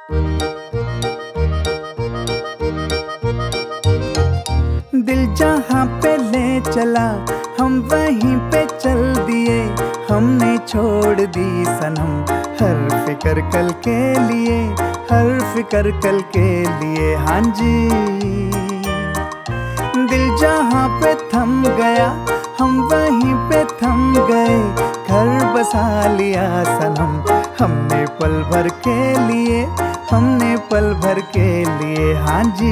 दिल जहाँ पे ले चला हम वहीं पे चल दिए, हमने छोड़ दी सनम हर फिक्र कल के लिए, हर फिक्र कल के लिए। हाँ जी, दिल जहाँ पे थम गया हम वहीं पे थम गए, घर बसा लिया सनम हमने पल भर के लिए, हमने पल भर के लिए। हाँ जी,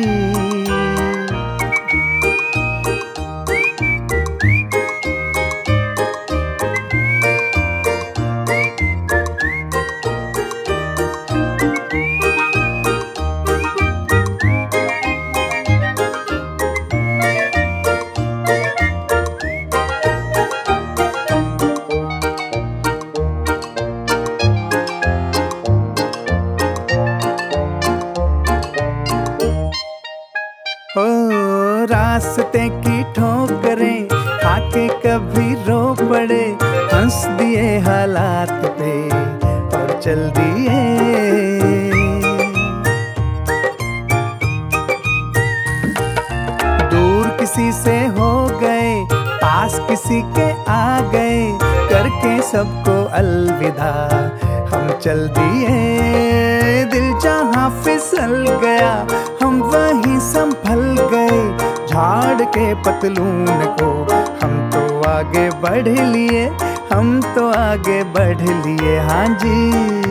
ओ रास्ते की ठोकरें खाके कभी रो पड़े, हंस दिए हालात पे और चल दिए। दूर किसी से हो गए, पास किसी के आ गए, करके सबको अलविदा हम चल दिए। दिल जहाँ फिसल गया हम वहीं संभल गए, झाड़ के पतलून को हम तो आगे बढ़ लिए, हम तो आगे बढ़ लिए। हाँ जी,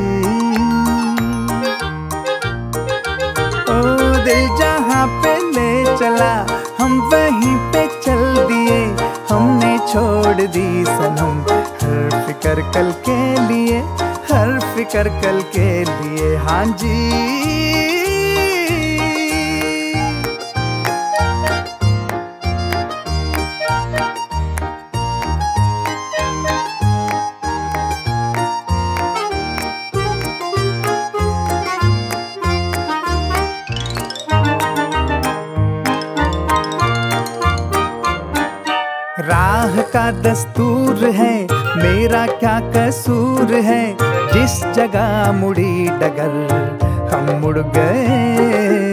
ओ दिल जहाँ पे ले चला हम वहीं पे चल दिए, हमने छोड़ दी सनम हर फिक्र कल के लिए, हर फिक्र कल के लिए। हाँ जी, राह का दस्तूर है मेरा क्या कसूर है, जिस जगह मुड़ी डगर हम मुड़ गए।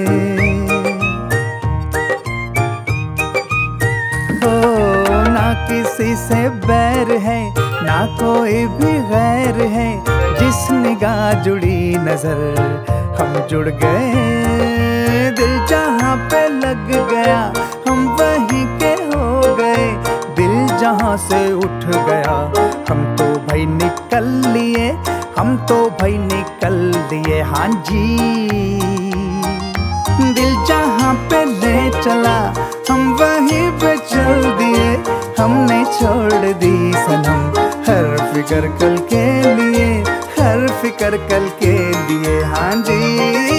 हो ना किसी से बैर है ना कोई भी गैर है, जिस निगाह जुड़ी नजर हम जुड़ गए। दिल जहाँ पे लग गया हम वहीं के हो गए, दिल जहाँ से उठ गया हम तो भाई निकल लिए, हम तो भाई निकल लिए। हाँ जी, दिल जहाँ पे ले चला हम वहीं पे चल दिए, हमने छोड़ दी सनम हर फिक्र कल के लिए, हर फिक्र कल के लिए। हाँ जी।